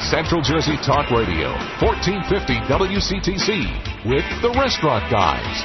Central Jersey Talk Radio, 1450 WCTC, with the Restaurant Guys.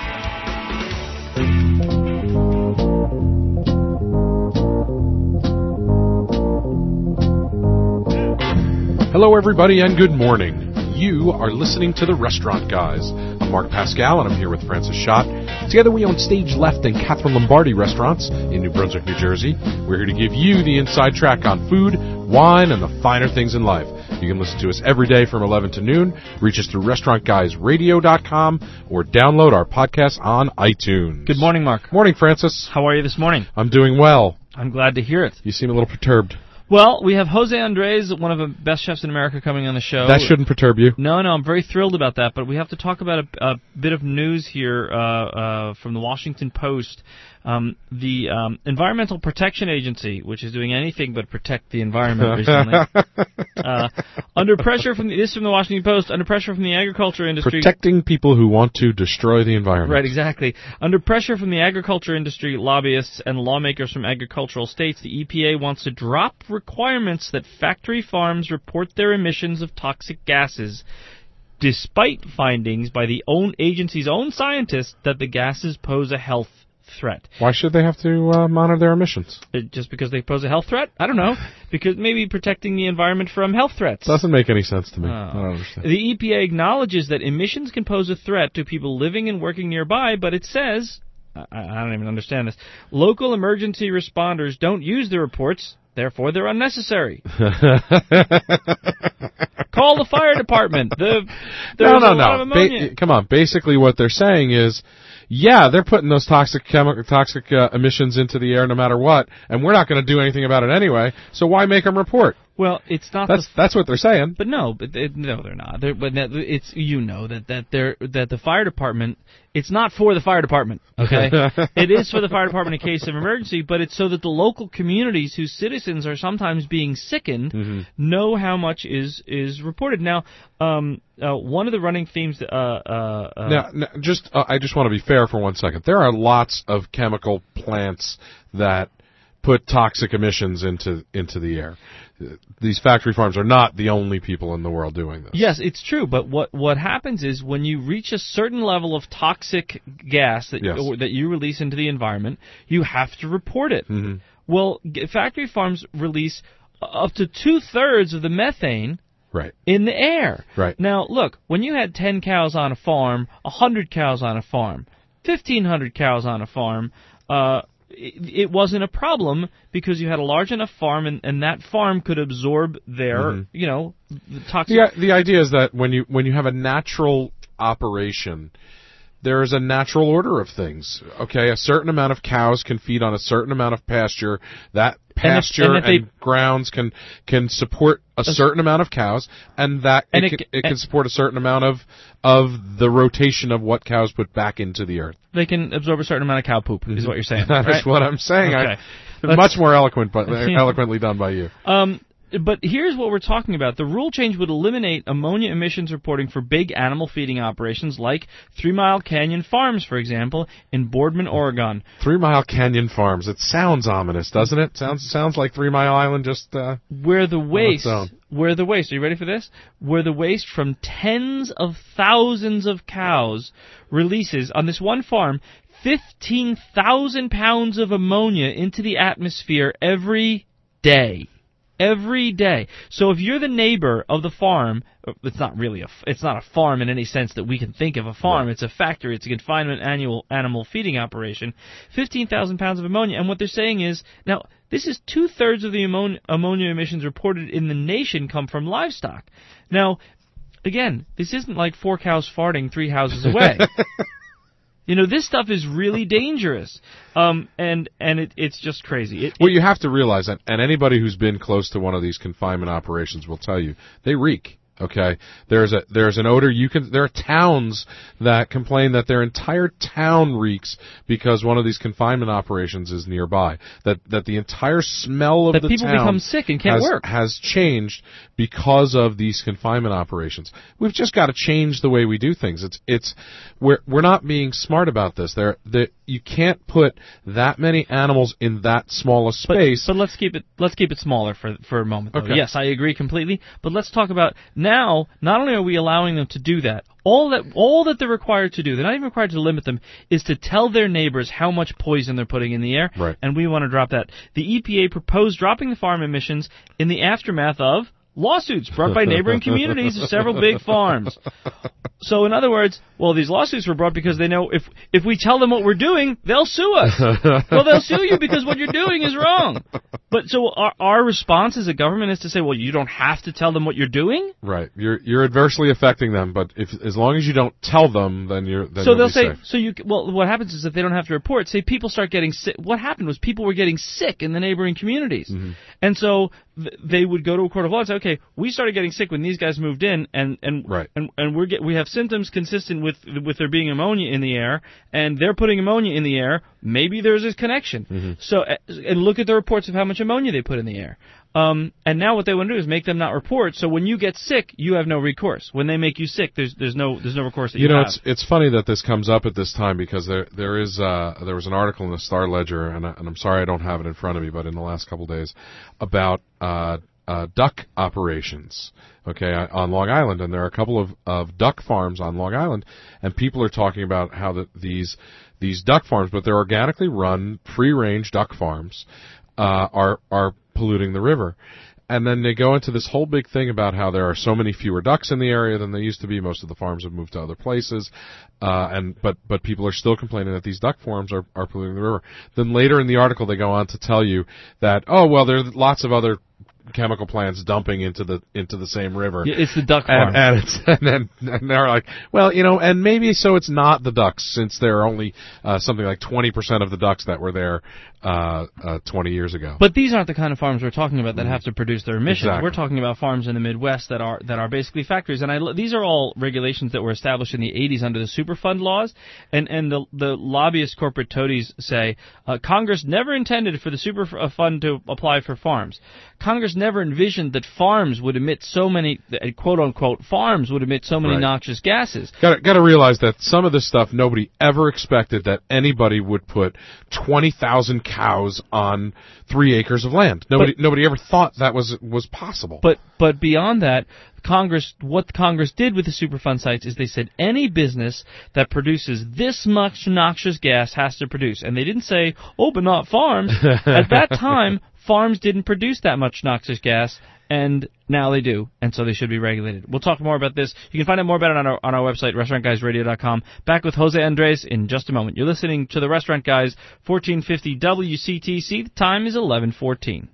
Hello, everybody, and good morning. You are listening to the Restaurant Guys. I'm Mark Pascal, and I'm here with Francis Schott. Together, we own Stage Left and Catherine Lombardi restaurants in New Brunswick, New Jersey. We're here to give you the inside track on food, wine, and the finer things in life. You can listen to us every day from 11 to noon. Reach us through restaurantguysradio.com or download our podcast on iTunes. Good morning, Mark. Morning, Francis. How are you this morning? I'm doing well. I'm glad to hear it. You seem a little perturbed. Well, we have Jose Andres, one of the best chefs in America, coming on the show. That shouldn't perturb you. No, I'm very thrilled about that, but we have to talk about a bit of news here from the Washington Post. The Environmental Protection Agency, which is doing anything but protect the environment recently, under pressure from this is from the Washington Post, under pressure from the agriculture industry. Protecting people who want to destroy the environment. Right, exactly. Under pressure from the agriculture industry, lobbyists, and lawmakers from agricultural states, the EPA wants to drop requirements that factory farms report their emissions of toxic gases, despite findings by the agency's own scientists that the gases pose a health threat. Why should they have to monitor their emissions? Just because they pose a health threat? I don't know. Because maybe protecting the environment from health threats. Doesn't make any sense to me. I don't understand. The EPA acknowledges that emissions can pose a threat to people living and working nearby, but it says, I don't even understand this, local emergency responders don't use the reports, therefore they're unnecessary. Call the fire department. No. Come on. Basically what they're saying is, yeah, they're putting those toxic emissions into the air no matter what, and we're not going to do anything about it anyway, so why make them report? Well, it's not. That's what they're saying. But no, they're not. It's that the fire department. It's not for the fire department. Okay, it is for the fire department in case of emergency, but it's so that the local communities whose citizens are sometimes being sickened know how much is reported. Now, one of the running themes. I just want to be fair for 1 second. There are lots of chemical plants that put toxic emissions into the air. These factory farms are not the only people in the world doing this. Yes, it's true, but what happens is when you reach a certain level of toxic gas that you release into the environment, you have to report it. Mm-hmm. Well, factory farms release up to 2/3 of the methane in the air. Right. Now, look, when you had 10 cows on a farm, 100 cows on a farm, 1,500 cows on a farm, it wasn't a problem because you had a large enough farm and that farm could absorb their, the toxic. The idea is that when you have a natural operation, there is a natural order of things. Okay, a certain amount of cows can feed on a certain amount of pasture. That pasture and grounds can support a certain amount of cows, and it can support a certain amount of the rotation of what cows put back into the earth. They can absorb a certain amount of cow poop, is what you're saying. That is what I'm saying. Okay. Much more eloquently done by you. But here's what we're talking about. The rule change would eliminate ammonia emissions reporting for big animal feeding operations like 3 Mile Canyon Farms, for example, in Boardman, Oregon. 3 Mile Canyon Farms. It sounds ominous, doesn't it? Sounds like 3 Mile Island just where the waste, are you ready for this? Where the waste from tens of thousands of cows releases on this one farm 15,000 pounds of ammonia into the atmosphere every day. Every day. So if you're the neighbor of the farm, it's not a farm in any sense that we can think of a farm. Right. It's a factory. It's a confinement animal feeding operation. 15,000 pounds of ammonia. And what they're saying is, now, this is 2/3 of the ammonia emissions reported in the nation come from livestock. Now, again, this isn't like 4 cows farting 3 houses away. This stuff is really dangerous, and it's just crazy. You have to realize that, and anybody who's been close to one of these confinement operations will tell you, they reek. Okay, there's an odor. There are towns that complain that their entire town reeks because one of these confinement operations is nearby. That the entire smell of the people town become sick and can't work. Has changed because of these confinement operations. We've just got to change the way we do things. We're not being smart about this. You can't put that many animals in that small a space. But let's keep it smaller for a moment. Though. Okay. Yes, I agree completely. But let's talk about now. Not only are we allowing them to do that, all that they're required to do, they're not even required to limit them, is to tell their neighbors how much poison they're putting in the air. Right. And we want to drop that. The EPA proposed dropping the farm emissions in the aftermath of lawsuits brought by neighboring communities of several big farms. So in other words, these lawsuits were brought because they know if we tell them what we're doing, they'll sue us. Well, they'll sue you because what you're doing is wrong. But so our response as a government is to say, well, you don't have to tell them what you're doing? Right. You're adversely affecting them, but as long as you don't tell them, then so they'll say safe. what happens is that they don't have to report. Say people start getting sick. What happened was people were getting sick in the neighboring communities. Mm-hmm. And so they would go to a court of law and say, okay, we started getting sick when these guys moved in, and right. and we have symptoms consistent with there being ammonia in the air, and they're putting ammonia in the air. Maybe there's a connection. Mm-hmm. So and look at the reports of how much ammonia they put in the air. And now what they want to do is make them not report. So when you get sick, you have no recourse. When they make you sick, there's no recourse that you have. It's funny that this comes up at this time because there was an article in the Star Ledger, and I'm sorry I don't have it in front of me, but in the last couple of days about duck operations, on Long Island, and there are a couple of duck farms on Long Island, and people are talking about how these duck farms, but they're organically run, free-range duck farms, are polluting the river. And then they go into this whole big thing about how there are so many fewer ducks in the area than there used to be. Most of the farms have moved to other places, but people are still complaining that these duck farms are polluting the river. Then later in the article, they go on to tell you that there's lots of other chemical plants dumping into the same river. Yeah, it's the duck farm. And they're like, and maybe so it's not the ducks, since there are only something like 20% of the ducks that were there 20 years ago. But these aren't the kind of farms we're talking about that have to produce their emissions. Exactly. We're talking about farms in the Midwest that are basically factories. And these are all regulations that were established in the 80s under the Superfund laws. And the lobbyist corporate toadies say Congress never intended for the Superfund to apply for farms. Congress never envisioned that farms would emit so many, quote-unquote, farms would emit so many noxious gases. Got to realize that some of this stuff nobody ever expected that anybody would put 20,000 cows on 3 acres of land. Nobody ever thought that was possible. But beyond that, what Congress did with the Superfund sites is they said any business that produces this much noxious gas has to produce. And they didn't say, but not farms. At that time, farms didn't produce that much noxious gas, and now they do, and so they should be regulated. We'll talk more about this. You can find out more about it on our website, restaurantguysradio.com. Back with Jose Andres in just a moment. You're listening to The Restaurant Guys, 1450 WCTC. The time is 11:14.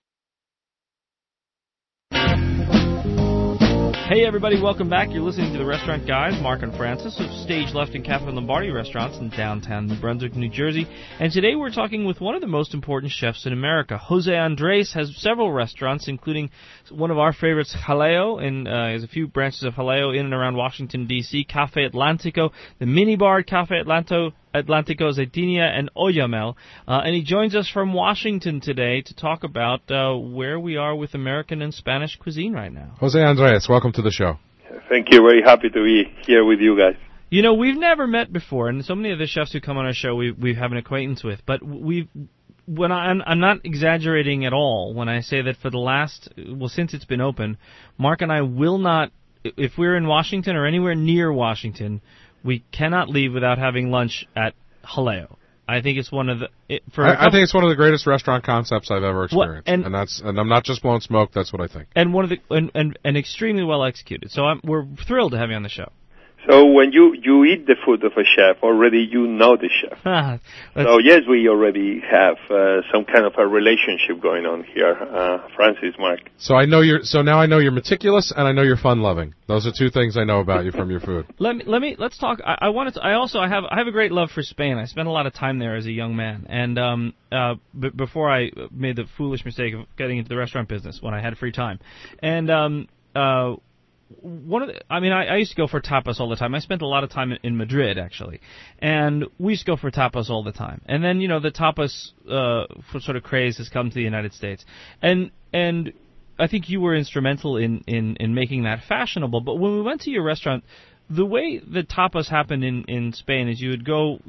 Hey everybody, welcome back. You're listening to The Restaurant Guys, Mark and Francis of Stage Left and Catherine Lombardi restaurants in downtown New Brunswick, New Jersey. And today we're talking with one of the most important chefs in America. Jose Andres has several restaurants, including one of our favorites, Jaleo, and has a few branches of Jaleo in and around Washington, D.C., Cafe Atlantico, the minibar Cafe Atlantico, Zaytinya, and Oyamel. And he joins us from Washington today to talk about where we are with American and Spanish cuisine right now. Jose Andres, welcome to the show. Thank you. Very happy to be here with you guys. We've never met before, and so many of the chefs who come on our show we have an acquaintance with, but I'm not exaggerating at all when I say that for since it's been open, Mark and I will not, if we're in Washington or anywhere near Washington, we cannot leave without having lunch at Jaleo. I think it's one of the. I think it's one of the greatest restaurant concepts I've ever experienced, and I'm not just blowing smoke. That's what I think. And one of the and extremely well executed. So we're thrilled to have you on the show. So when you eat the food of a chef, already you know the chef. So yes, we already have some kind of a relationship going on here, Francis, Mark. So now I know you're meticulous and I know you're fun-loving. Those are two things I know about you from your food. Let's talk. I have a great love for Spain. I spent a lot of time there as a young man, and before I made the foolish mistake of getting into the restaurant business when I had free time, and I used to go for tapas all the time. I spent a lot of time in Madrid, actually, and we used to go for tapas all the time. And then, the tapas sort of craze has come to the United States, and I think you were instrumental in making that fashionable. But when we went to your restaurant, the way the tapas happened in Spain is you would go,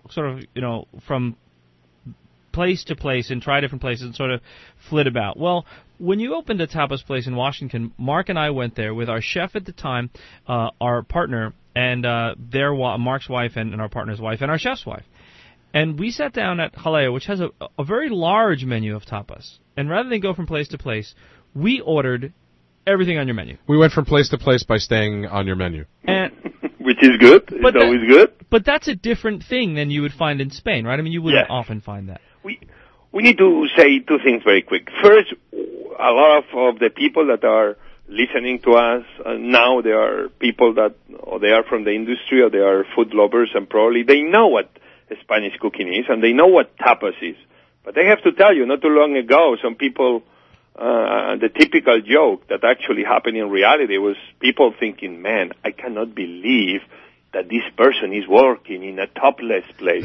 from place to place and try different places and sort of flit about. Well, when you opened a tapas place in Washington, Mark and I went there with our chef at the time, our partner, and Mark's wife and our partner's wife and our chef's wife. And we sat down at Jaleo, which has a very large menu of tapas. And rather than go from place to place, we ordered everything on your menu. We went from place to place by staying on your menu. And which is good. It's always good. But that's a different thing than you would find in Spain, right? I mean, you wouldn't often find that. We need to say two things very quick. First, a lot of the people that are listening to us now, they are people that or they are from the industry or they are food lovers, and probably they know what Spanish cooking is and they know what tapas is. But they have to tell you, not too long ago, some people, the typical joke that actually happened in reality was people thinking, man, I cannot believe that this person is working in a topless place.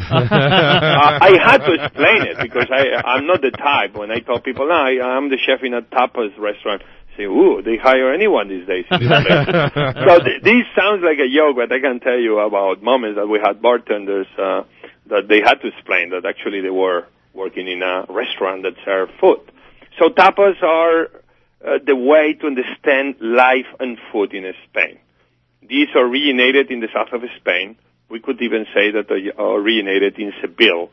I had to explain it because I'm not the type. When I tell people, no, I'm the chef in a tapas restaurant, say, ooh, they hire anyone these days in this place. So this sounds like a joke, but I can tell you about moments that we had bartenders that they had to explain that actually they were working in a restaurant that served food. So tapas are the way to understand life and food in Spain. These originated in the south of Spain. We could even say that they originated in Seville,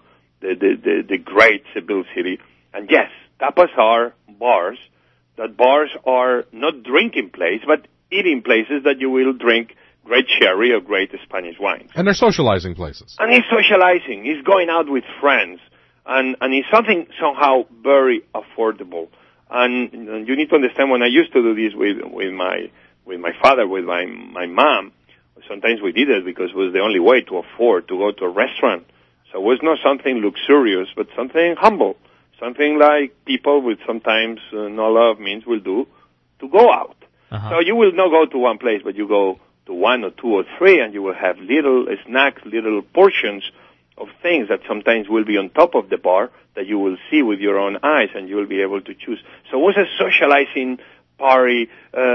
the great Seville city. And yes, tapas are bars. That bars are not drinking places, but eating places that you will drink great sherry or great Spanish wines. And they're socializing places. And it's socializing. It's going out with friends. And it's something somehow very affordable. And you need to understand, when I used to do this with my father, with my mom, sometimes we did it because it was the only way to afford to go to a restaurant. So it was not something luxurious, but something humble, something like people with sometimes not a lot of means will do to go out. Uh-huh. So you will not go to one place, but you go to one or two or three, and you will have little snacks, little portions of things that sometimes will be on top of the bar that you will see with your own eyes, and you will be able to choose. So it was a socializing party,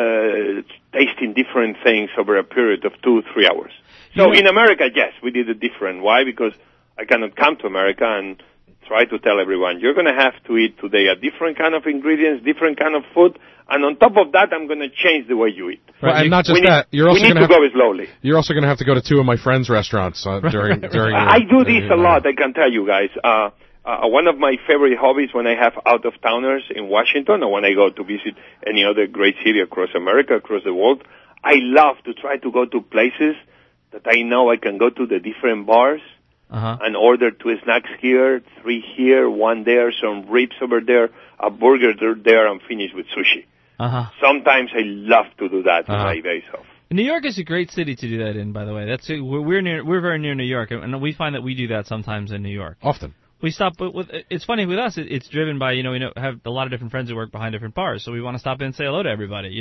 tasting different things over a period of 2-3 hours. So in America, yes, we did it different. Why? Because I cannot come to America and try to tell everyone, you're going to have to eat today a different kind of ingredients, different kind of food, and on top of that, I'm going to change the way you eat. Right, and not just that, you're also going to go slowly. You're also going to have to go to two of my friends' restaurants during. I do this a lot. I can tell you guys. One of my favorite hobbies when I have out-of-towners in Washington or when I go to visit any other great city across America, across the world, I love to try to go to places that I know I can go to the different bars and order 2 snacks here, 3 here, 1 there, some ribs over there, a burger there, and finish with sushi. Sometimes I love to do that in my days off. New York is a great city to do that in, by the way. We're very near New York, and we find that we do that sometimes in New York. Often. We stop, but it's funny with us. It's driven by we have a lot of different friends who work behind different bars, so we want to stop in and say hello to everybody,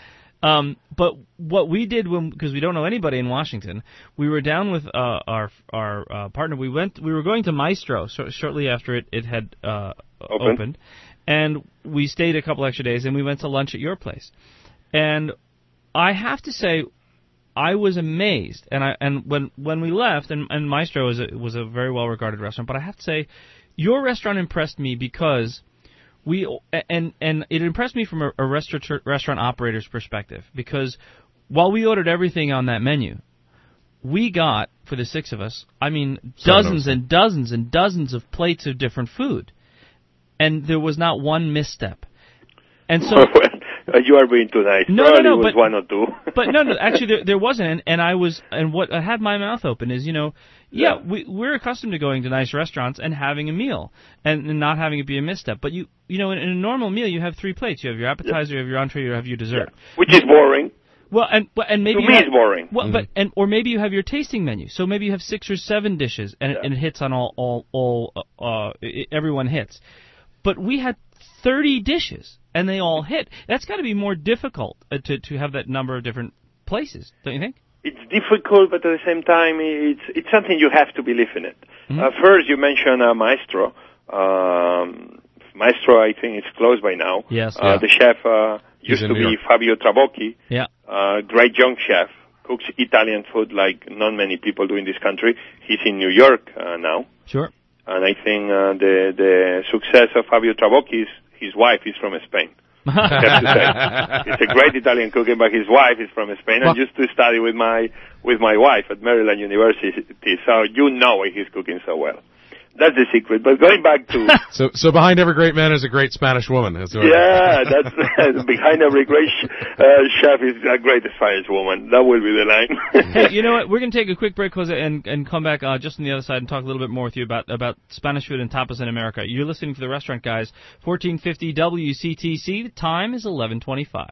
But what we did because we don't know anybody in Washington, we were down with our partner. We were going to Maestro shortly after it had opened, and we stayed a couple extra days, and we went to lunch at your place. And I have to say, I was amazed, and when we left, and Maestro was a very well regarded restaurant, but I have to say, your restaurant impressed me because and it impressed me from a restaurant operator's perspective, because while we ordered everything on that menu, we got, for the 6 of us, dozens and dozens and dozens of plates of different food, and there was not one misstep. And so. You are being too nice. No, but 1 or 2. But no, actually there wasn't, and what I had my mouth open is, we're accustomed to going to nice restaurants and having a meal and not having it be a misstep. But in a normal meal you have 3 plates. You have your appetizer, you have your entree, you have your dessert. Yeah. Which is boring. Well, and maybe to me it's boring. Well, or maybe you have your tasting menu. So maybe you have 6 or 7 dishes, and it hits on all everyone hits. But we had 30 dishes, and they all hit. That's got to be more difficult to have that number of different places, don't you think? It's difficult, but at the same time, it's something you have to believe in it. Mm-hmm. First, you mentioned Maestro. Maestro, I think, is closed by now. Yes. The chef used to be Fabio Trabocchi. Yeah. Great young chef, cooks Italian food like not many people do in this country. He's in New York now. Sure. And I think the success of Fabio Trabocchi is his wife is from Spain. I have to say. He's a great Italian cook, but his wife is from Spain. I used to study with my wife at Maryland University, so you know why he's cooking so well. That's the secret. But going back to so behind every great man is a great Spanish woman. That's behind every great chef is a great Spanish woman. That will be the line. Hey, you know what? We're going to take a quick break, Jose, and come back just on the other side and talk a little bit more with you about Spanish food and tapas in America. You're listening to the Restaurant Guys, 1450 WCTC. The time is 11:25.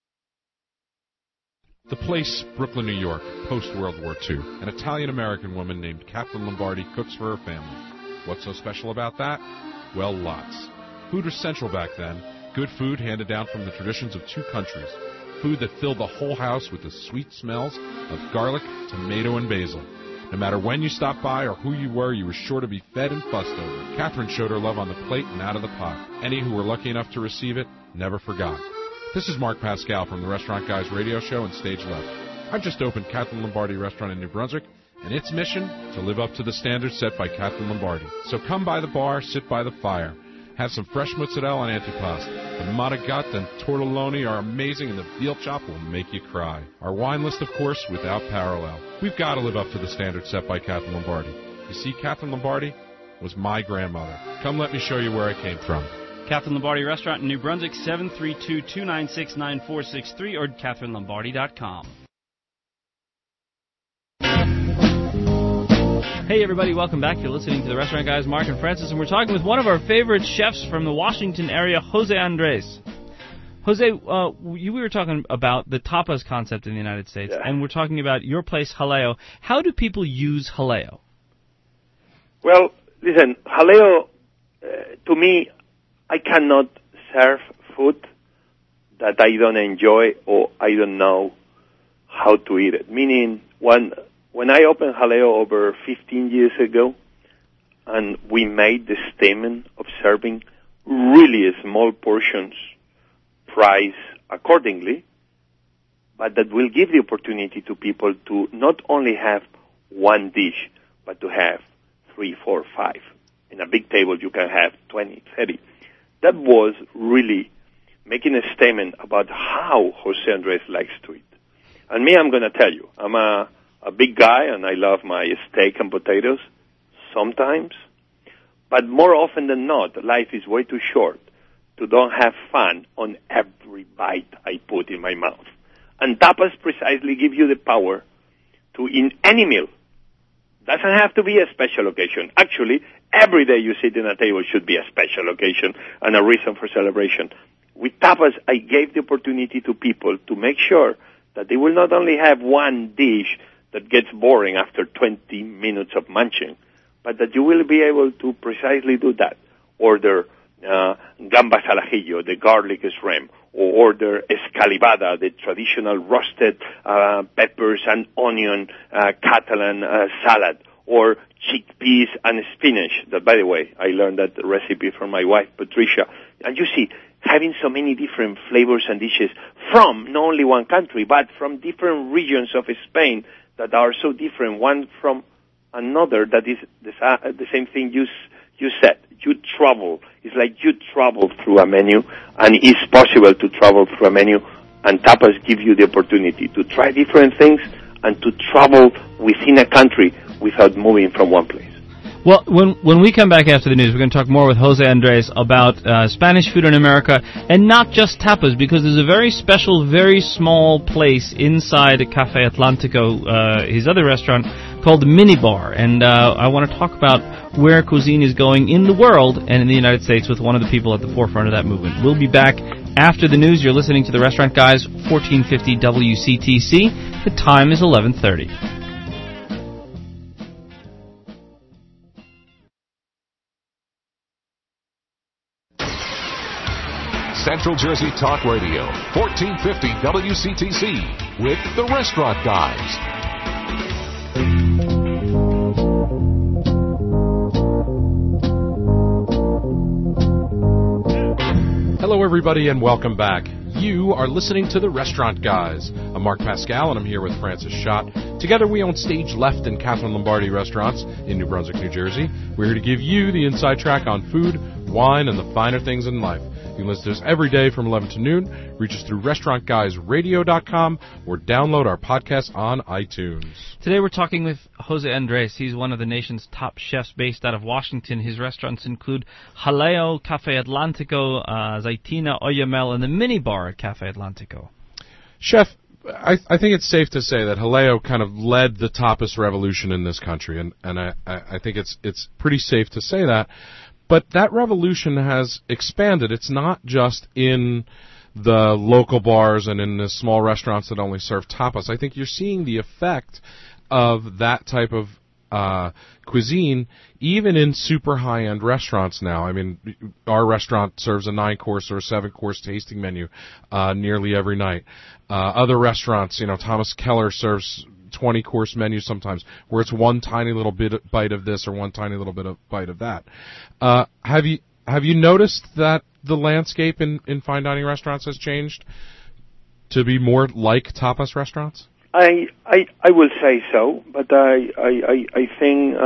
The place, Brooklyn, New York, post-World War II. An Italian-American woman named Catherine Lombardi cooks for her family. What's so special about that? Well, lots. Food was central back then. Good food handed down from the traditions of two countries. Food that filled the whole house with the sweet smells of garlic, tomato, and basil. No matter when you stopped by or who you were sure to be fed and fussed over. Catherine showed her love on the plate and out of the pot. Any who were lucky enough to receive it never forgot. This is Mark Pascal from the Restaurant Guys radio show and Stage Left. I've just opened Catherine Lombardi Restaurant in New Brunswick, and its mission, to live up to the standards set by Catherine Lombardi. So come by the bar, sit by the fire. Have some fresh mozzarella and antipasto. The manigat and tortelloni are amazing, and the veal chop will make you cry. Our wine list, of course, without parallel. We've got to live up to the standards set by Catherine Lombardi. You see, Catherine Lombardi was my grandmother. Come let me show you where I came from. Catherine Lombardi Restaurant in New Brunswick, 732-296-9463 or CatherineLombardi.com. Hey everybody, welcome back. You're listening to the Restaurant Guys, Mark and Francis, and we're talking with one of our favorite chefs from the Washington area, Jose Andres. Jose, we were talking about the tapas concept in the United States, and we're talking about your place, Jaleo. How do people use Jaleo? Well, listen, Jaleo, to me, I cannot serve food that I don't enjoy or I don't know how to eat it. Meaning, when I opened Jaleo over 15 years ago, and we made the statement of serving really small portions, priced accordingly, but that will give the opportunity to people to not only have one dish, but to have 3, 4, 5. In a big table, you can have 20, 30. That was really making a statement about how Jose Andres likes to eat. And me, I'm going to tell you, I'm a big guy, and I love my steak and potatoes sometimes. But more often than not, life is way too short to don't have fun on every bite I put in my mouth. And tapas precisely give you the power to, in any meal, doesn't have to be a special occasion. Actually, every day you sit in a table should be a special occasion and a reason for celebration. With tapas, I gave the opportunity to people to make sure that they will not only have one dish that gets boring after 20 minutes of munching, but that you will be able to precisely do that. Order gambas al ajillo, the garlic shrimp, or order escalivada, the traditional roasted peppers and onion Catalan salad, or chickpeas and spinach. That, by the way, I learned that recipe from my wife, Patricia. And you see, having so many different flavors and dishes from not only one country, but from different regions of Spain that are so different, one from another, that is the same thing you said. You travel. It's like you travel through a menu, and it's possible to travel through a menu, and tapas give you the opportunity to try different things and to travel within a country without moving from one place. Well, when we come back after the news, we're going to talk more with Jose Andres about Spanish food in America, and not just tapas, because there's a very special, very small place inside Cafe Atlantico, his other restaurant, called the Minibar. And I want to talk about where cuisine is going in the world and in the United States with one of the people at the forefront of that movement. We'll be back after the news. You're listening to the Restaurant Guys, 1450 WCTC. The time is 11:30. Central Jersey Talk Radio, 1450 WCTC, with the Restaurant Guys. Hello, everybody, and welcome back. You are listening to The Restaurant Guys. I'm Mark Pascal, and I'm here with Francis Schott. Together, we own Stage Left and Catherine Lombardi restaurants in New Brunswick, New Jersey. We're here to give you the inside track on food, wine, and the finer things in life. You can listen to us every day from 11 to noon. Reach us through restaurantguysradio.com or download our podcast on iTunes. Today we're talking with Jose Andres. He's one of the nation's top chefs based out of Washington. His restaurants include Jaleo, Cafe Atlantico, Zaitina, Oyamel, and the mini bar at Cafe Atlantico. Chef, I think it's safe to say that Jaleo kind of led the tapas revolution in this country, and I think it's pretty safe to say that. But that revolution has expanded. It's not just in the local bars and in the small restaurants that only serve tapas. I think you're seeing the effect of that type of cuisine even in super high-end restaurants now. I mean, our restaurant serves a 9-course or a 7-course tasting menu nearly every night. Other restaurants, Thomas Keller serves 20-course menu sometimes, where it's one tiny little bite of this or one tiny little bite of that. Have you noticed that the landscape in fine dining restaurants has changed to be more like tapas restaurants? I will say so, but I think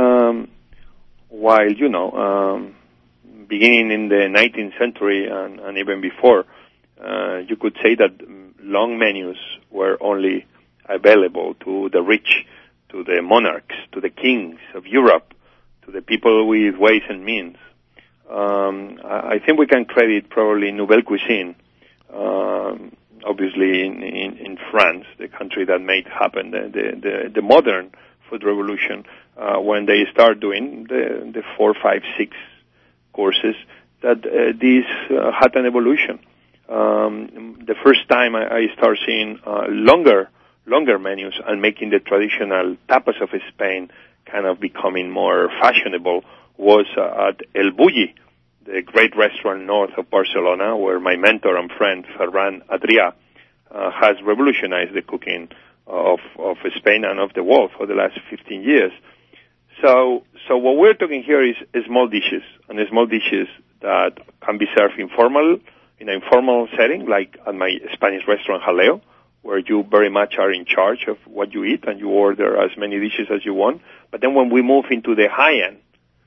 while beginning in the 19th century and even before, you could say that long menus were only available to the rich, to the monarchs, to the kings of Europe, to the people with ways and means. I think we can credit probably Nouvelle Cuisine, obviously in France, the country that made happen the modern food revolution, when they start doing the 4, 5, 6 courses, that this had an evolution. The first time I start seeing longer menus and making the traditional tapas of Spain kind of becoming more fashionable was at El Bulli, the great restaurant north of Barcelona, where my mentor and friend Ferran Adrià has revolutionized the cooking of Spain and of the world for the last 15 years. So what we're talking here is small dishes, and small dishes that can be served in an informal setting, like at my Spanish restaurant Jaleo, where you very much are in charge of what you eat and you order as many dishes as you want. But then when we move into the high end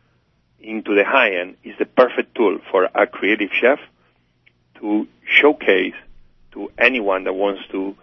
is the perfect tool for a creative chef to showcase to anyone that wants to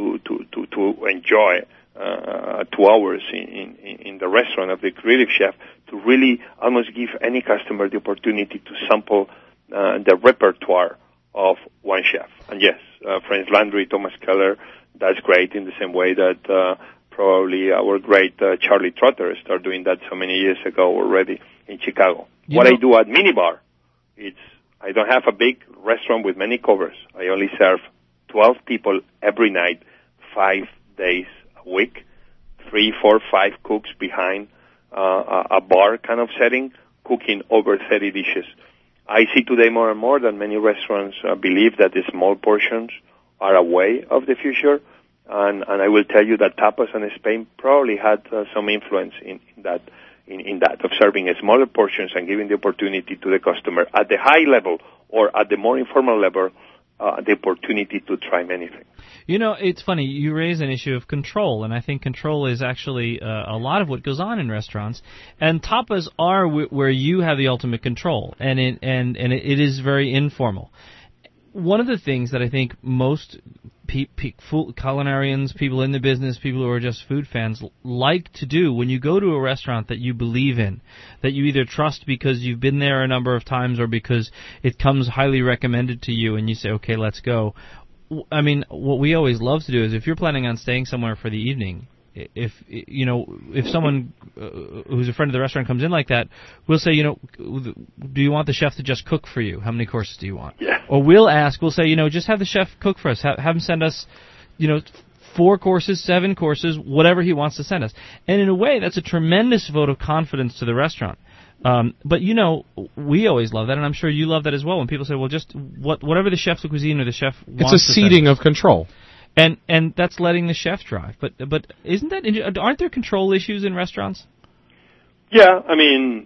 enjoy 2 hours in the restaurant of the creative chef, to really almost give any customer the opportunity to sample the repertoire of one chef. And yes, French Landry, Thomas Keller, that's great, in the same way that probably our great Charlie Trotter started doing that so many years ago already in Chicago. I do at Minibar, I don't have a big restaurant with many covers. I only serve 12 people every night, 5 days a week, 3, 4, 5 cooks behind a bar kind of setting, cooking over 30 dishes. I see today more and more that many restaurants believe that the small portions are a way of the future, and I will tell you that tapas in Spain probably had some influence in that, of serving smaller portions and giving the opportunity to the customer at the high level or at the more informal level, the opportunity to try many things. It's funny, you raise an issue of control, and I think control is actually a lot of what goes on in restaurants. And tapas are where you have the ultimate control, and it is very informal. One of the things that I think most culinarians, people in the business, people who are just food fans, like to do when you go to a restaurant that you believe in, that you either trust because you've been there a number of times or because it comes highly recommended to you and you say, okay, let's go. I mean, what we always love to do is if you're planning on staying somewhere for the evening, if someone who's a friend of the restaurant comes in like that, we'll say, do you want the chef to just cook for you? How many courses do you want? Yeah. Or we'll say, just have the chef cook for us. Have him send us, 4 courses, 7 courses, whatever he wants to send us. And in a way, that's a tremendous vote of confidence to the restaurant. But we always love that, and I'm sure you love that as well. When people say, "Well, just whatever the chef's cuisine or the chef wants." It's a ceding of control, and that's letting the chef drive. But isn't that aren't there control issues in restaurants? Yeah, I mean,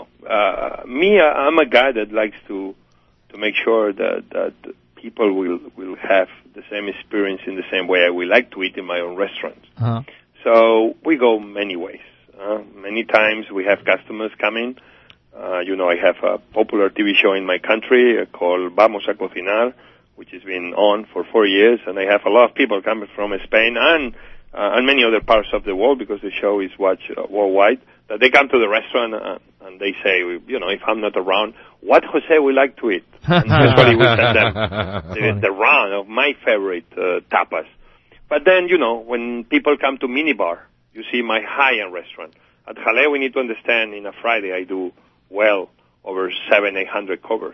me, I'm a guy that likes to make sure that people will have the same experience in the same way I would like to eat in my own restaurant. Uh-huh. So we go many ways. Many times we have customers coming. I have a popular TV show in my country called Vamos a Cocinar, which has been on for 4 years, and I have a lot of people coming from Spain and many other parts of the world, because the show is watched worldwide, that they come to the restaurant and they say, if I'm not around, what Jose would like to eat? And usually we send them the round of my favorite tapas. But then, when people come to Minibar, you see my high-end restaurant. At Jaleo, we need to understand, in a Friday, I do well over 700-800 covers.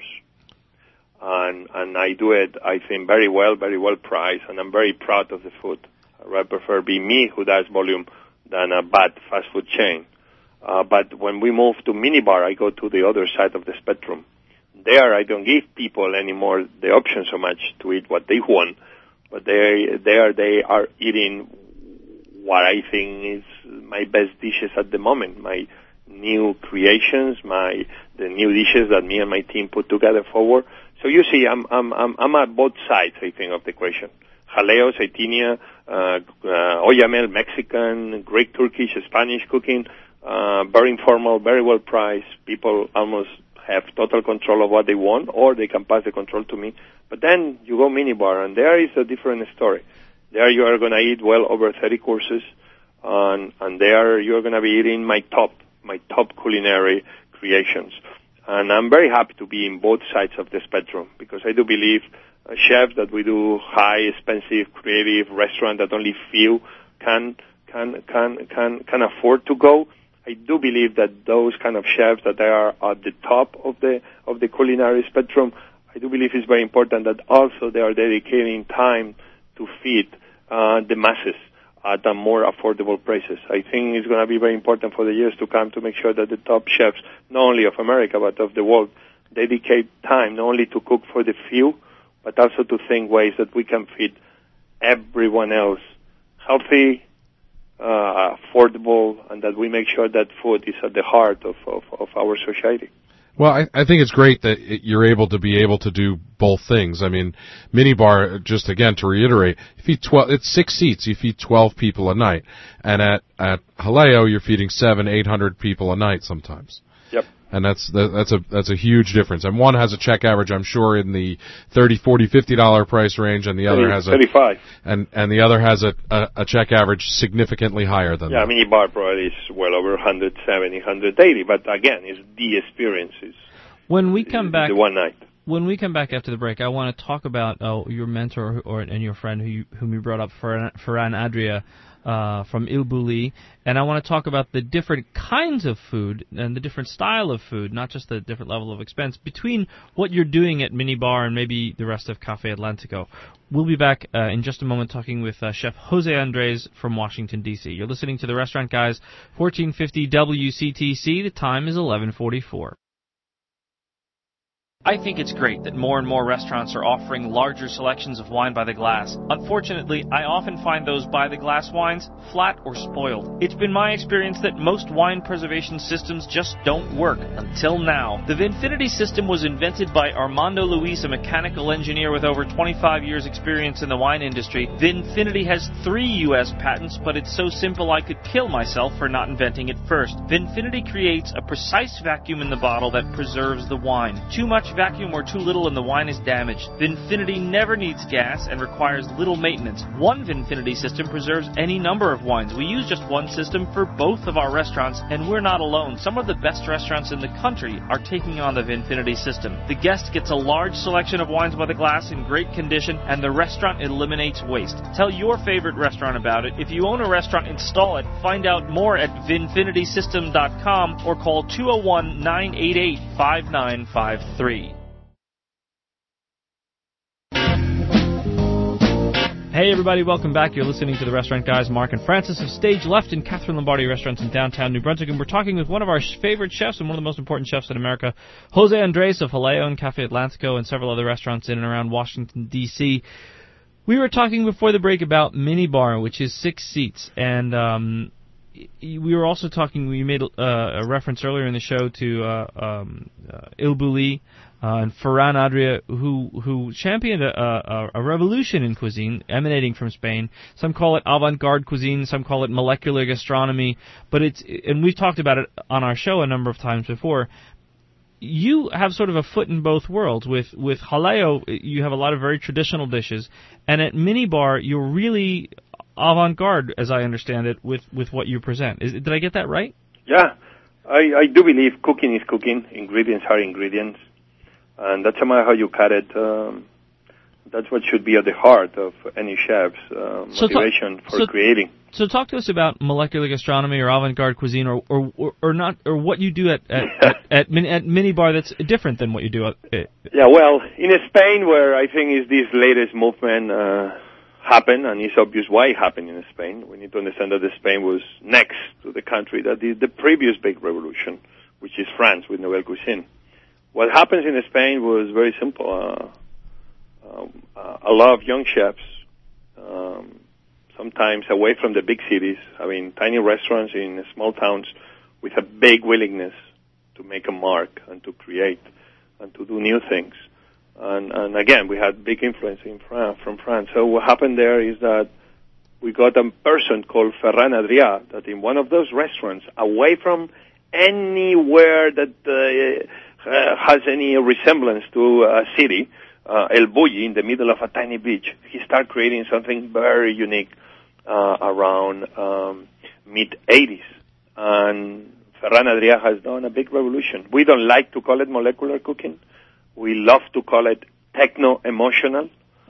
And I do it, I think, very well priced, and I'm very proud of the food. I rather prefer be me who does volume than a bad fast food chain. But when we move to Minibar, I go to the other side of the spectrum. There, I don't give people anymore the option so much to eat what they want, but they are eating what I think is my best dishes at the moment, my new creations, the new dishes that me and my team put together forward. So you see, I'm at both sides, I think, of the equation. Jaleo, Saitinia, Oyamel, Mexican, Greek, Turkish, Spanish cooking, very informal, very well priced. People almost have total control of what they want, or they can pass the control to me. But then you go Minibar, and there is a different story. There you are going to eat well over 30 courses, and there you are going to be eating my top culinary creations. And I'm very happy to be in both sides of the spectrum, because I do believe chefs that we do high, expensive, creative restaurant that only few can afford to go. I do believe that those kind of chefs that are at the top of the culinary spectrum, I do believe it's very important that also they are dedicating time to feed the masses at a more affordable prices. I think it's going to be very important for the years to come to make sure that the top chefs, not only of America but of the world, dedicate time not only to cook for the few, but also to think ways that we can feed everyone else healthy, affordable, and that we make sure that food is at the heart of our society. Well, I think it's great that you're able to do both things. I mean, Minibar, just again to reiterate, you feed 12. It's 6 seats. You feed 12 people a night, and at Jaleo you're feeding 700-800 people a night sometimes. Yep. And that's a huge difference. And one has a check average, I'm sure, in the $30, $40, $50 price range, and the other has 35. And the other has a check average significantly higher than that. Yeah, Minibar probably is well over 170, 180. But again, it's the experiences. When we come back, the one night. When we come back after the break, I want to talk about your mentor and your friend whom you brought up, Ferran Adria, from Il Bulli, and I want to talk about the different kinds of food and the different style of food, not just the different level of expense, between what you're doing at Minibar and maybe the rest of Cafe Atlantico. We'll be back in just a moment talking with Chef Jose Andres from Washington, D.C. You're listening to The Restaurant Guys, 1450 WCTC. The time is 11:44. I think it's great that more and more restaurants are offering larger selections of wine by the glass. Unfortunately, I often find those by the glass wines flat or spoiled. It's been my experience that most wine preservation systems just don't work, until now. The Vinfinity system was invented by Armando Luis, a mechanical engineer with over 25 years experience in the wine industry. Vinfinity has 3 U.S. patents, but it's so simple I could kill myself for not inventing it first. Vinfinity creates a precise vacuum in the bottle that preserves the wine. Too much vacuum or too little and the wine is damaged. Vinfinity never needs gas and requires little maintenance. One Vinfinity system preserves any number of wines. We use just one system for both of our restaurants, and we're not alone. Some of the best restaurants in the country are taking on the Vinfinity system. The guest gets a large selection of wines by the glass in great condition, and the restaurant eliminates waste. Tell your favorite restaurant about it. If you own a restaurant, install it. Find out more at VinfinitySystem.com or call 201-988-5953. Hey everybody, welcome back. You're listening to the Restaurant Guys, Mark and Francis of Stage Left in Catherine Lombardi Restaurants in downtown New Brunswick, and we're talking with one of our favorite chefs and one of the most important chefs in America, Jose Andres of Jaleo and Cafe Atlantico and several other restaurants in and around Washington, D.C. We were talking before the break about Minibar, which is 6 seats, and we were also talking, we made a reference earlier in the show to Il Bulli, and Ferran Adria, who championed a revolution in cuisine emanating from Spain. Some call it avant-garde cuisine, some call it molecular gastronomy, but and we've talked about it on our show a number of times before. You have sort of a foot in both worlds. With Jaleo, you have a lot of very traditional dishes, and at Minibar, you're really avant-garde, as I understand it, with what you present. Did I get that right? Yeah, I do believe cooking is cooking, ingredients are ingredients. And that's no matter how you cut it. That's what should be at the heart of any chef's motivation for creating. So talk to us about molecular gastronomy or avant-garde cuisine, or what you do at Minibar that's different than what you do at. Yeah, well, in Spain, where I think is this latest movement happened, and it's obvious why it happened in Spain. We need to understand that Spain was next to the country that did the previous big revolution, which is France with Nouvelle Cuisine. What happens in Spain was very simple. A lot of young chefs, sometimes away from the big cities, having tiny restaurants in small towns with a big willingness to make a mark and to create and to do new things. And again, we had big influence from France. So what happened there is that we got a person called Ferran Adria that in one of those restaurants, away from anywhere that has any resemblance to a city, El Bulli, in the middle of a tiny beach, he started creating something very unique around mid-'80s. And Ferran Adria has done a big revolution. We don't like to call it molecular cooking. We love to call it techno-emotional.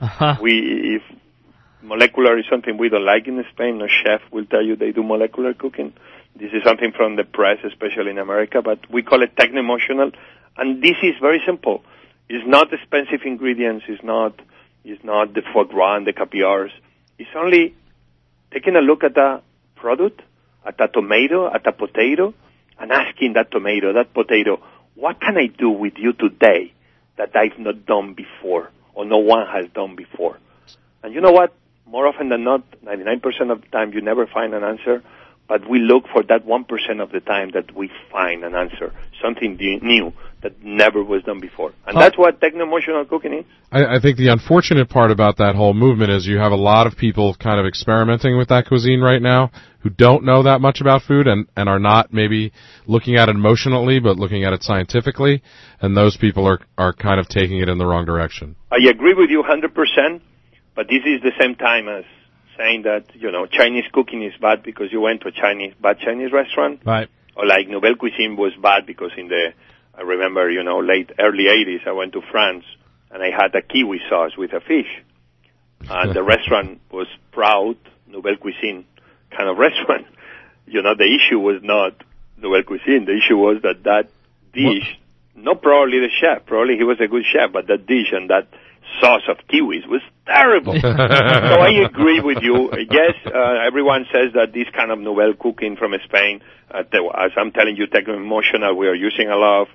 If molecular is something we don't like in Spain, no chef will tell you they do molecular cooking. This is something from the press, especially in America, but we call it techno-emotional. And this is very simple. It's not expensive ingredients. It's not the foie gras and the caviars. It's only taking a look at a product, at a tomato, at a potato, and asking that tomato, that potato, what can I do with you today that I've not done before or no one has done before? And you know what? More often than not, 99% of the time, you never find an answer. But we look for that 1% of the time that we find an answer, something new that never was done before. And that's what techno-emotional cooking is. I think the unfortunate part about that whole movement is you have a lot of people kind of experimenting with that cuisine right now who don't know that much about food and are not maybe looking at it emotionally but looking at it scientifically, and those people are kind of taking it in the wrong direction. I agree with you 100%, but this is the same time as saying that, Chinese cooking is bad because you went to a bad Chinese restaurant. Right. Or like Nouvelle Cuisine was bad because I remember, early 80s, I went to France and I had a kiwi sauce with a fish. And the restaurant was proud, Nouvelle Cuisine kind of restaurant. The issue was not Nouvelle Cuisine. The issue was that dish, not probably the chef, probably he was a good chef, but that dish and that sauce of kiwis was terrible. So I agree with you. Yes, everyone says that this kind of nouvelle cooking from Spain, as I'm telling you, techno-emotional, we are using a lot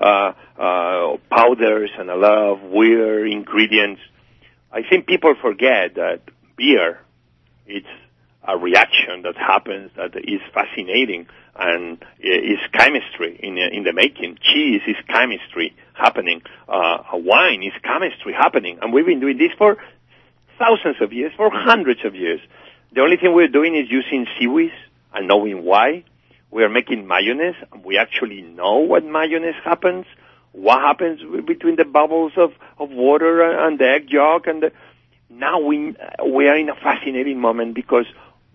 of powders and a lot of weird ingredients. I think people forget that beer, it's a reaction that happens that is fascinating and is chemistry in the making. Cheese is chemistry happening. Wine is chemistry happening. And we've been doing this for thousands of years, for hundreds of years. The only thing we're doing is using seaweeds and knowing why. We are making mayonnaise, and we actually know what mayonnaise happens, what happens between the bubbles of water and the egg yolk. Now we are in a fascinating moment because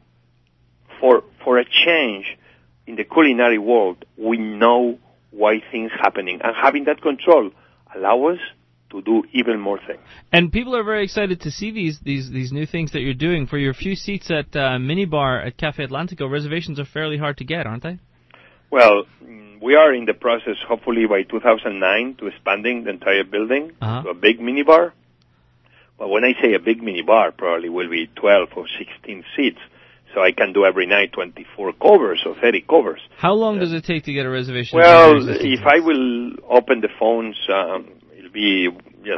for a change in the culinary world, we know why things happening, and having that control allow us to do even more things. And people are very excited to see these new things that you're doing. For your few seats at Minibar at Cafe Atlantico, reservations are fairly hard to get, aren't they? Well, we are in the process, hopefully by 2009, to expanding the entire building to a big minibar. But when I say a big mini bar, probably will be 12 or 16 seats. So I can do every night 24 covers or 30 covers. How long does it take to get a reservation? Well, if I will open the phones, it'll be,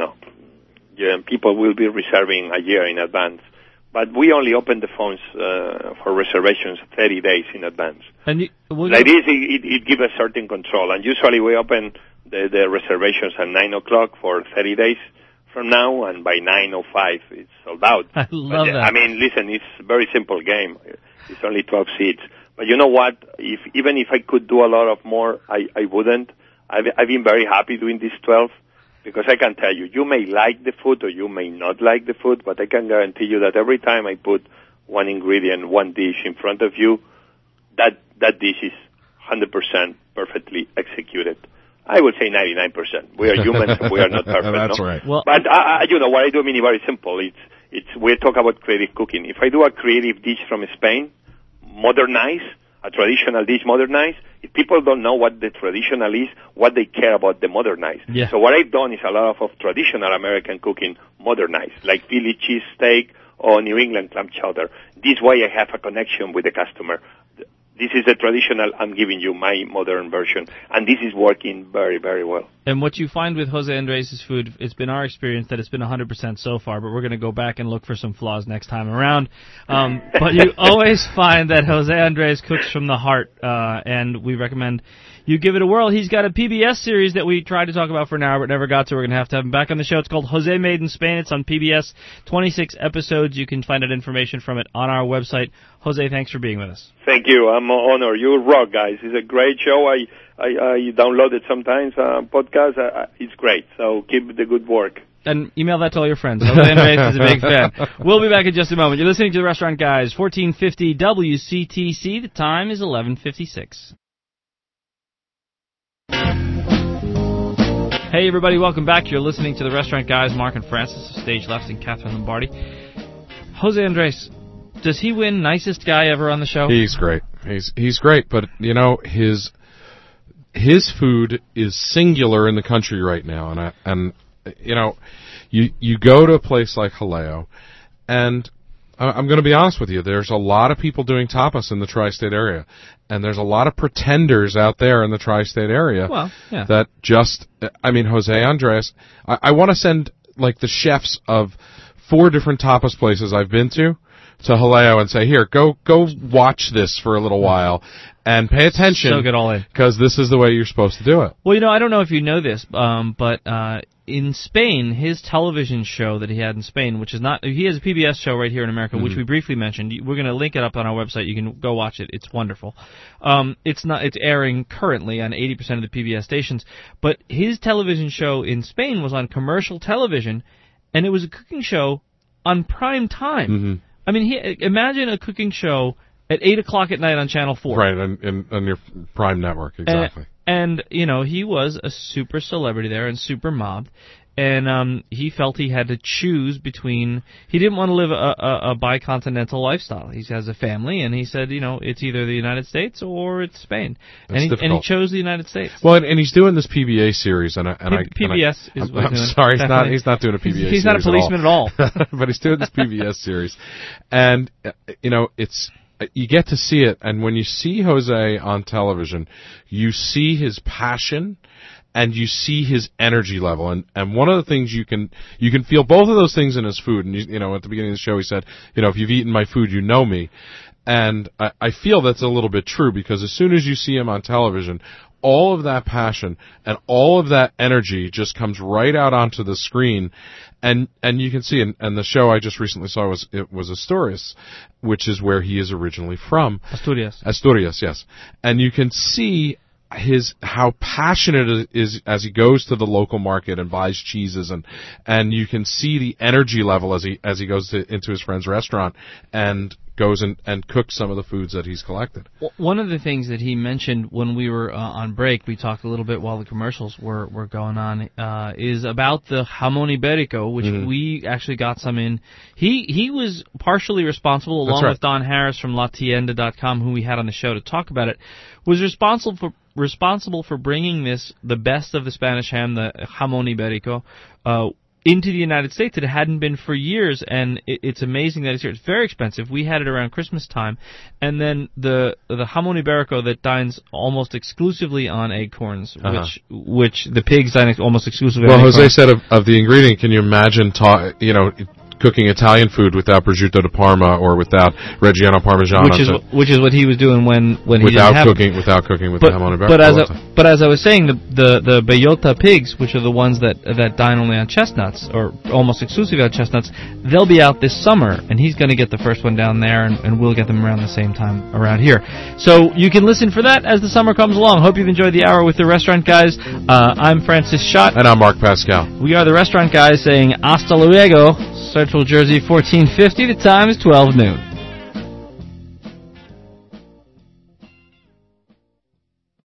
people will be reserving a year in advance. But we only open the phones for reservations 30 days in advance. And like this, it gives a certain control. And usually we open the reservations at 9 o'clock for 30 days from now, and by 9:05 it's sold out. I love that. I mean, listen, it's a very simple game. It's only 12 seats. But you know what? Even if I could do a lot of more, I wouldn't. I've been very happy doing these 12, because I can tell you, you may like the food or you may not like the food, but I can guarantee you that every time I put one ingredient, one dish in front of you, that dish is 100% perfectly executed. I would say 99%. We are humans and we are not perfect. That's no? right. Well, but what I do, very simple. We talk about creative cooking. If I do a creative dish from Spain, modernize, a traditional dish modernized, if people don't know what the traditional is, what they care about the modernized. Yeah. So what I've done is a lot of traditional American cooking modernized, like Philly cheesesteak or New England clam chowder. This way I have a connection with the customer. This is the traditional, I'm giving you my modern version, and this is working very, very well. And what you find with Jose Andres' food, it's been our experience that it's been 100% so far, but we're going to go back and look for some flaws next time around. But you always find that Jose Andres cooks from the heart, and we recommend you give it a whirl. He's got a PBS series that we tried to talk about for an hour but never got to. We're going to have him back on the show. It's called Jose Made in Spain. It's on PBS, 26 episodes. You can find out information from it on our website. Jose, thanks for being with us. Thank you. I'm honored. You rock, guys. It's a great show. I download it sometimes, podcast. It's great. So keep the good work. And email that to all your friends. Jose Andres is a big fan. We'll be back in just a moment. You're listening to The Restaurant Guys, 1450 WCTC. The time is 11:56. Hey, everybody. Welcome back. You're listening to The Restaurant Guys, Mark and Francis of Stage Left and Catherine Lombardi. Jose Andres, does he win nicest guy ever on the show? He's great. He's great, but his food is singular in the country right now, and you go to a place like Jaleo, and I'm going to be honest with you, there's a lot of people doing tapas in the tri-state area, and there's a lot of pretenders out there in the tri-state area that just, Jose Andres, I want to send the chefs of 4 different tapas places I've been to Jaleo and say, here, go watch this for a little while and pay attention. Soak it all in. Because this is the way you're supposed to do it. Well, I don't know if you know this, but in Spain, his television show that he had in Spain, which is not, he has a PBS show right here in America, which we briefly mentioned. We're going to link it up on our website. You can go watch it. It's wonderful. It's airing currently on 80% of the PBS stations, but his television show in Spain was on commercial television, and it was a cooking show on prime time. Mm-hmm. Imagine a cooking show at 8 o'clock at night on Channel 4. Right, on your Prime network, exactly. And he was a super celebrity there and super mobbed. And he felt he had to choose between... He didn't want to live a bicontinental lifestyle. He has a family, and he said, it's either the United States or it's Spain. And he chose the United States. Well, and he's doing this PBS series, PBS is what I'm sorry, he's not doing a PBS series. He's not a policeman at all. But he's doing this PBS series. And, it's... You get to see it, and when you see Jose on television, you see his passion and you see his energy level. And one of the things you can feel both of those things in his food. And at the beginning of the show he said, if you've eaten my food, you know me. And I feel that's a little bit true, because as soon as you see him on television, all of that passion and all of that energy just comes right out onto the screen, and you can see, and the show I just recently saw was Asturias, which is where he is originally from. Asturias, yes. And you can see how passionate it is as he goes to the local market and buys cheeses, and you can see the energy level as he goes into his friend's restaurant and goes and cooks some of the foods that he's collected. One of the things that he mentioned when we were on break, we talked a little bit while the commercials were going on, is about the jamón ibérico, which we actually got some in. He was partially responsible, along with Don Harris from LaTienda.com, who we had on the show to talk about it, was responsible for bringing the best of the Spanish ham, the jamón ibérico, into the United States. It hadn't been for years, and it's amazing that it's here. It's very expensive. We had it around Christmas time, and then the jamon iberico that dines almost exclusively on acorns, which the pigs dine almost exclusively on acorns. Well, Jose said of the ingredient, can you imagine cooking Italian food without prosciutto di Parma or without Reggiano Parmigiano, which is what he was doing when he didn't have without cooking with the jamon iberico. But as I was saying, the bellota pigs, which are the ones that dine only on chestnuts or almost exclusively on chestnuts, they'll be out this summer, and he's going to get the first one down there, and we'll get them around the same time around here. So you can listen for that as the summer comes along. Hope you've enjoyed the hour with the Restaurant Guys. I'm Francis Schott. And I'm Mark Pascal. We are the Restaurant Guys saying hasta luego. Central Jersey, 1450. The time is 12 noon.